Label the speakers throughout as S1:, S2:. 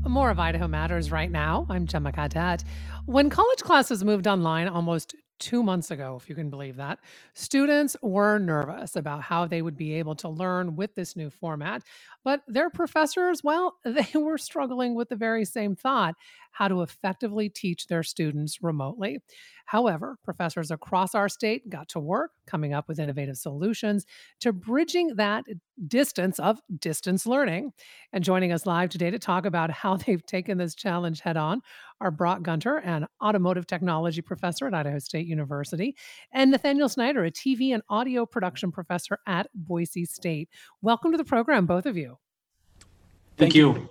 S1: More of Idaho Matters right now. I'm Gemma Cadet. When college classes moved online almost 2 months ago, if you can believe that, students were nervous about how they would be able to learn with this new format. But their professors, well, they were struggling with the very same thought, how to effectively teach their students remotely. However, professors across our state got to work coming up with innovative solutions to bridging that distance of distance learning. And joining us live today to talk about how they've taken this challenge head on are Brock Gunter, an automotive technology professor at Idaho State University, and Nathaniel Snyder, a TV and audio production professor at Boise State. Welcome to the program, both of you.
S2: Thank you.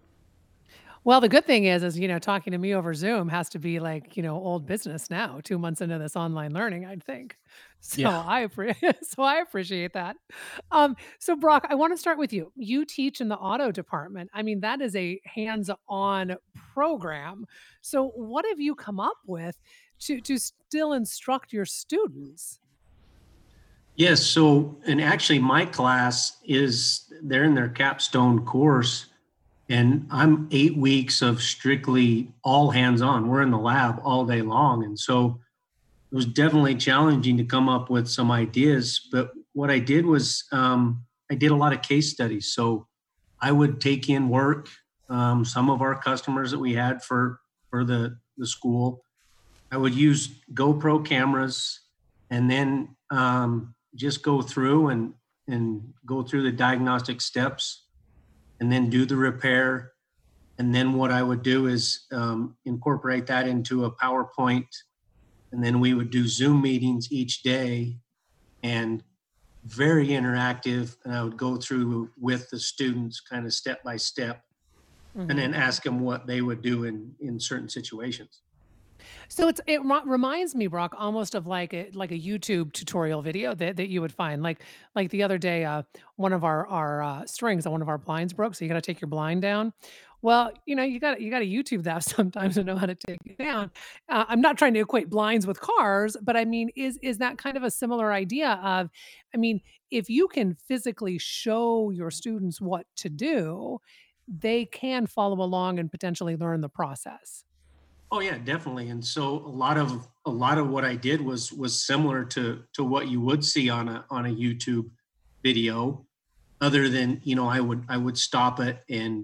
S1: Well, the good thing is, talking to me over Zoom has to be like, old business now, 2 months into this online learning, I'd think. So
S2: Yeah.
S1: I appreciate that. So Brock, I want to start with you. You teach in the auto department. I mean, that is a hands-on program. So what have you come up with to still instruct your students?
S2: Yes. So, and actually, my class they're in their capstone course, and I'm 8 weeks of strictly all hands on. We're in the lab all day long. And so it was definitely challenging to come up with some ideas. But what I did was I did a lot of case studies. So I would take in work, some of our customers that we had for the school. I would use GoPro cameras and then just go through and go through the diagnostic steps and then do the repair. And then what I would do is incorporate that into a PowerPoint. And then we would do Zoom meetings each day and very interactive. And I would go through with the students kind of step by step and
S1: Mhm.
S2: then ask them what they would do in certain situations.
S1: So reminds me, Brock, almost of like a YouTube tutorial video that you would find. Like the other day, one of our strings on one of our blinds broke, so you got to take your blind down. Well, you got to YouTube that sometimes to know how to take it down. I'm not trying to equate blinds with cars, but I mean, is that kind of a similar idea of, I mean, if you can physically show your students what to do, they can follow along and potentially learn the process.
S2: Oh yeah, definitely. And so a lot of what I did was similar to what you would see on a YouTube video, other than I would stop it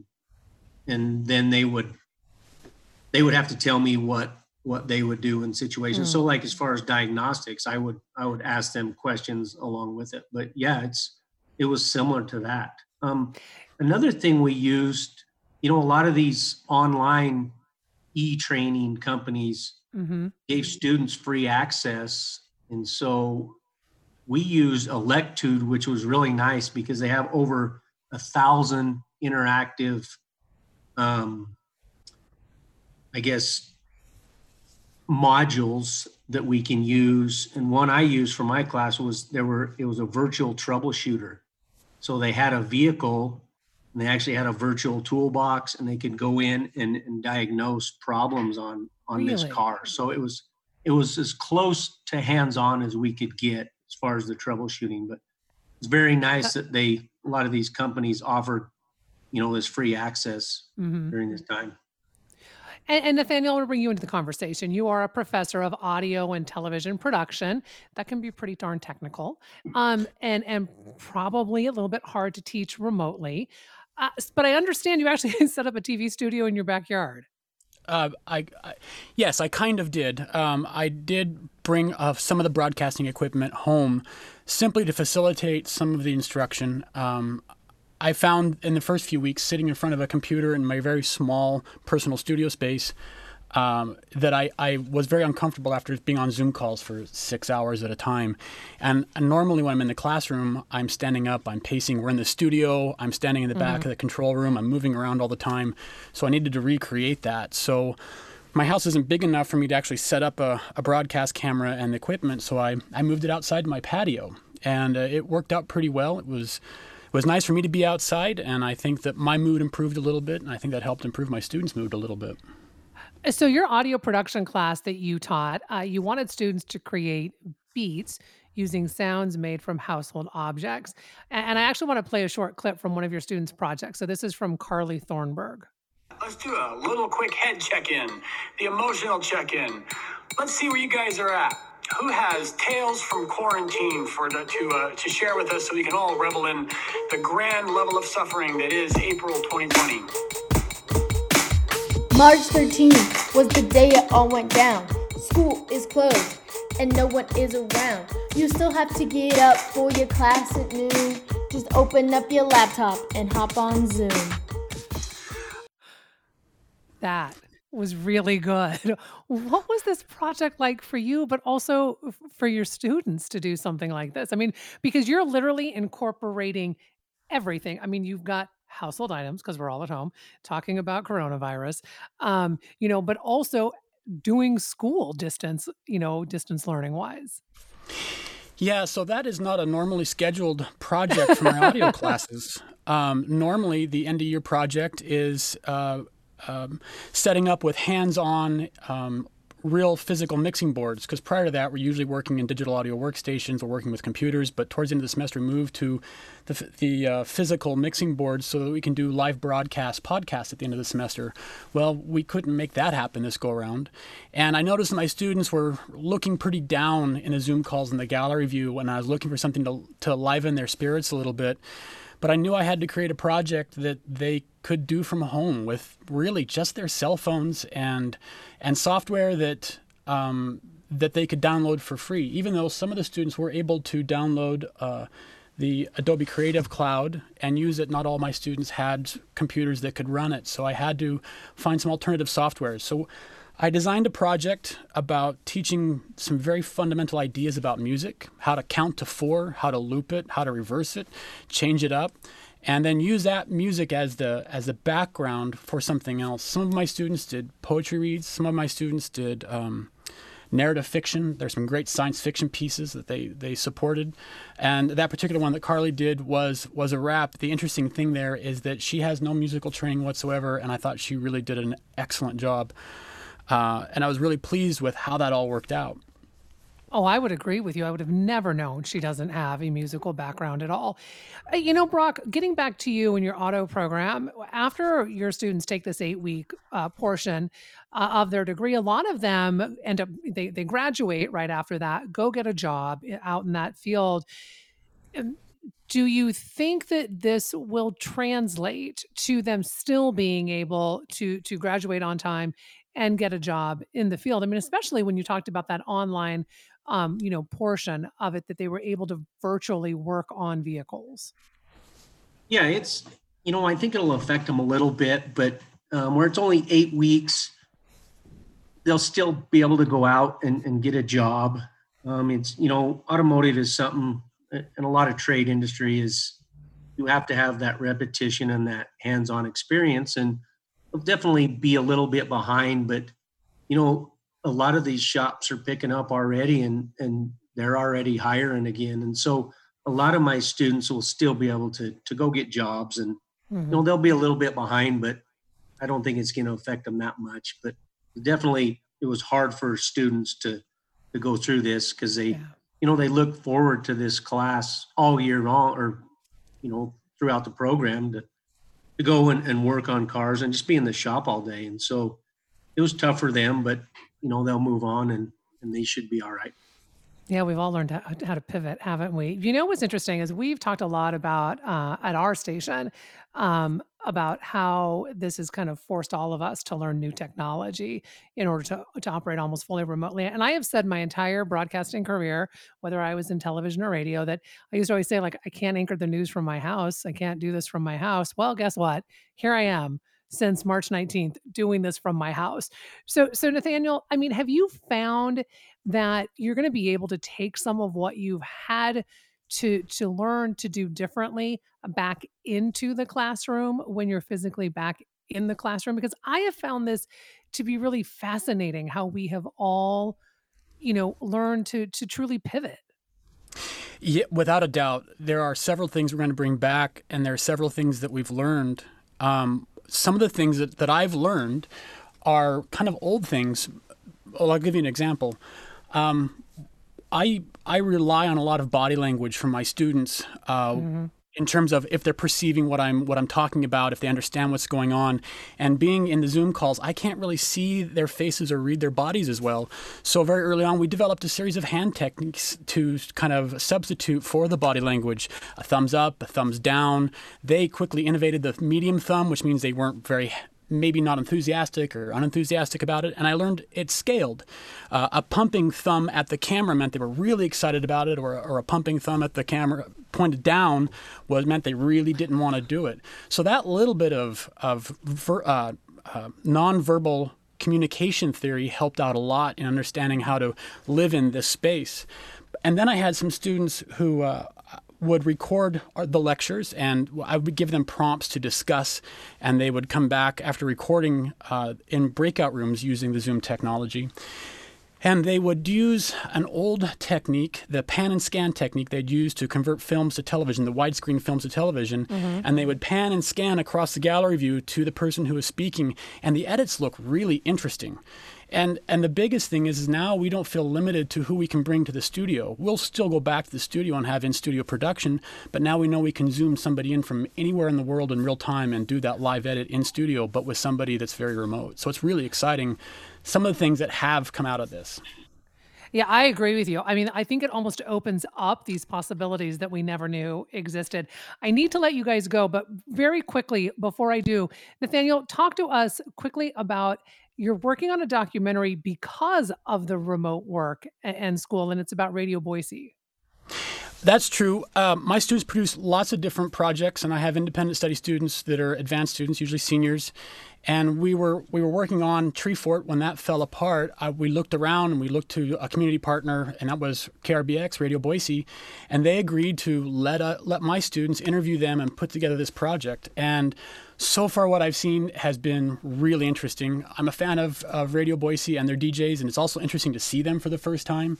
S2: and then they would have to tell me what they would do in situations. So like as far as diagnostics, I would ask them questions along with it. But yeah, it was similar to that. Another thing we used, a lot of these online e-training companies
S1: Mm-hmm.
S2: gave students free access. And so we used Electude, which was really nice because they have over 1,000 interactive, um, I guess, modules that we can use. And one I used for my class it was a virtual troubleshooter. So they had a vehicle and they actually had a virtual toolbox and they could go in and diagnose problems on this
S1: Really?
S2: car. So it was as close to hands-on as we could get as far as the troubleshooting. But it's very nice that a lot of these companies offered, this free access
S1: Mhm.
S2: during this time.
S1: And Nathaniel, I want to bring you into the conversation. You are a professor of audio and television production. That can be pretty darn technical, and probably a little bit hard to teach remotely. But I understand you actually set up a TV studio in your backyard.
S3: Yes, I kind of did. I did bring some of the broadcasting equipment home simply to facilitate some of the instruction. I found in the first few weeks sitting in front of a computer in my very small personal studio space that I was very uncomfortable after being on Zoom calls for 6 hours at a time. And normally when I'm in the classroom, I'm standing up, I'm pacing. We're in the studio, I'm standing in the back of the control room, I'm moving around all the time. So I needed to recreate that. So my house isn't big enough for me to actually set up a broadcast camera and equipment, so I moved it outside my patio. And it worked out pretty well. It was nice for me to be outside, and I think that my mood improved a little bit, and I think that helped improve my students' mood a little bit.
S1: So your audio production class that you taught, you wanted students to create beats using sounds made from household objects. And I actually want to play a short clip from one of your students' projects. So this is from Carly Thornburg.
S4: Let's do a little quick head check-in, the emotional check-in. Let's see where you guys are at. Who has tales from quarantine to share with us so we can all revel in the grand level of suffering that is April 2020?
S5: March 13th was the day it all went down. School is closed and no one is around. You still have to get up for your class at noon. Just open up your laptop and hop on Zoom.
S1: That was really good. What was this project like for you, but also for your students to do something like this? I mean, because you're literally incorporating everything. I mean, you've got household items because we're all at home talking about coronavirus, but also doing school distance, distance learning wise.
S3: Yeah, so that is not a normally scheduled project for my audio classes. Normally, the end of year project is setting up with hands-on real physical mixing boards, because prior to that, we're usually working in digital audio workstations or working with computers, but towards the end of the semester, moved to the physical mixing boards so that we can do live podcasts at the end of the semester. Well, we couldn't make that happen this go-around. And I noticed my students were looking pretty down in the Zoom calls in the gallery view when I was looking for something to liven their spirits a little bit. But I knew I had to create a project that they could do from home with really just their cell phones and software that they could download for free. Even though some of the students were able to download the Adobe Creative Cloud and use it, not all my students had computers that could run it. So I had to find some alternative software. So I designed a project about teaching some very fundamental ideas about music, how to count to 4, how to loop it, how to reverse it, change it up, and then use that music as the background for something else. Some of my students did poetry reads. Some of my students did narrative fiction. There's some great science fiction pieces that they supported. And that particular one that Carly did was a rap. The interesting thing there is that she has no musical training whatsoever, and I thought she really did an excellent job. And I was really pleased with how that all worked out.
S1: Oh, I would agree with you. I would have never known she doesn't have a musical background at all. Brock, getting back to you and your auto program, after your students take this 8-week portion of their degree, a lot of them end up, they graduate right after that, go get a job out in that field. Do you think that this will translate to them still being able to graduate on time and get a job in the field? I mean, especially when you talked about that online, portion of it, that they were able to virtually work on vehicles.
S2: Yeah, I think it'll affect them a little bit, but where it's only 8 weeks, they'll still be able to go out and get a job. Automotive is something, and a lot of trade industry is, you have to have that repetition and that hands-on experience, and they'll definitely be a little bit behind, but a lot of these shops are picking up already and they're already hiring again. And so a lot of my students will still be able to go get jobs, and they'll be a little bit behind, but I don't think it's going to affect them that much. But definitely it was hard for students to go through this, because they look forward to this class all year long, or throughout the program, to go and work on cars and just be in the shop all day. And so it was tough for them, but they'll move on and they should be all right.
S1: Yeah, we've all learned how to pivot, haven't we? What's interesting is we've talked a lot about at our station about how this has kind of forced all of us to learn new technology in order to operate almost fully remotely. And I have said my entire broadcasting career, whether I was in television or radio, that I used to always say, like, I can't anchor the news from my house. I can't do this from my house. Well, guess what? Here I am since March 19th doing this from my house. So Nathaniel, I mean, have you found that you're going to be able to take some of what you've had to learn to do differently back into the classroom when you're physically back in the classroom? Because I have found this to be really fascinating, how we have all, learned to truly pivot.
S3: Yeah, without a doubt, there are several things we're going to bring back, and there are several things that we've learned. Some of the things that I've learned are kind of old things. Well, I'll give you an example. I rely on a lot of body language from my students in terms of if they're perceiving what I'm talking about, if they understand what's going on. And being in the Zoom calls, I can't really see their faces or read their bodies as well. So very early on, we developed a series of hand techniques to kind of substitute for the body language. A thumbs up, a thumbs down. They quickly innovated the medium thumb, which means they weren't maybe not enthusiastic or unenthusiastic about it, and I learned it scaled. A pumping thumb at the camera meant they were really excited about it, or a pumping thumb at the camera pointed down meant they really didn't want to do it. So that little bit of nonverbal communication theory helped out a lot in understanding how to live in this space. And then I had some students who would record the lectures, and I would give them prompts to discuss, and they would come back after recording in breakout rooms using the Zoom technology. And they would use an old technique, the pan and scan technique they'd use to convert films to television, the widescreen films to television, and they would pan and scan across the gallery view to the person who was speaking, and the edits look really interesting. And the biggest thing is now we don't feel limited to who we can bring to the studio. We'll still go back to the studio and have in-studio production, but now we know we can zoom somebody in from anywhere in the world in real time and do that live edit in studio, but with somebody that's very remote. So it's really exciting, some of the things that have come out of this.
S1: Yeah, I agree with you. I mean, I think it almost opens up these possibilities that we never knew existed. I need to let you guys go, but very quickly before I do, Nathaniel, talk to us quickly about you're working on a documentary because of the remote work and school, and it's about Radio Boise.
S3: That's true. My students produce lots of different projects, and I have independent study students that are advanced students, usually seniors. And we were working on Treefort when that fell apart. We looked around and we looked to a community partner, and that was KRBX, Radio Boise, and they agreed to let my students interview them and put together this project. And so far, what I've seen has been really interesting. I'm a fan of Radio Boise and their DJs, and it's also interesting to see them for the first time.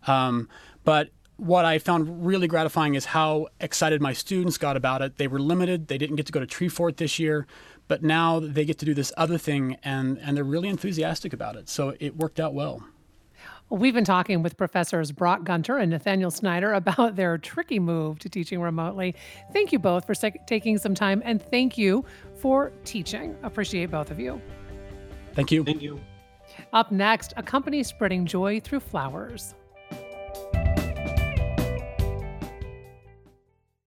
S3: But what I found really gratifying is how excited my students got about it. They were limited. They didn't get to go to Treefort this year, but now they get to do this other thing, and they're really enthusiastic about it. So it worked out well.
S1: We've been talking with Professors Brock Gunter and Nathaniel Snyder about their tricky move to teaching remotely. Thank you both for taking some time, and thank you for teaching. Appreciate both of you.
S3: Thank you.
S2: Thank you.
S1: Up next, a company spreading joy through flowers.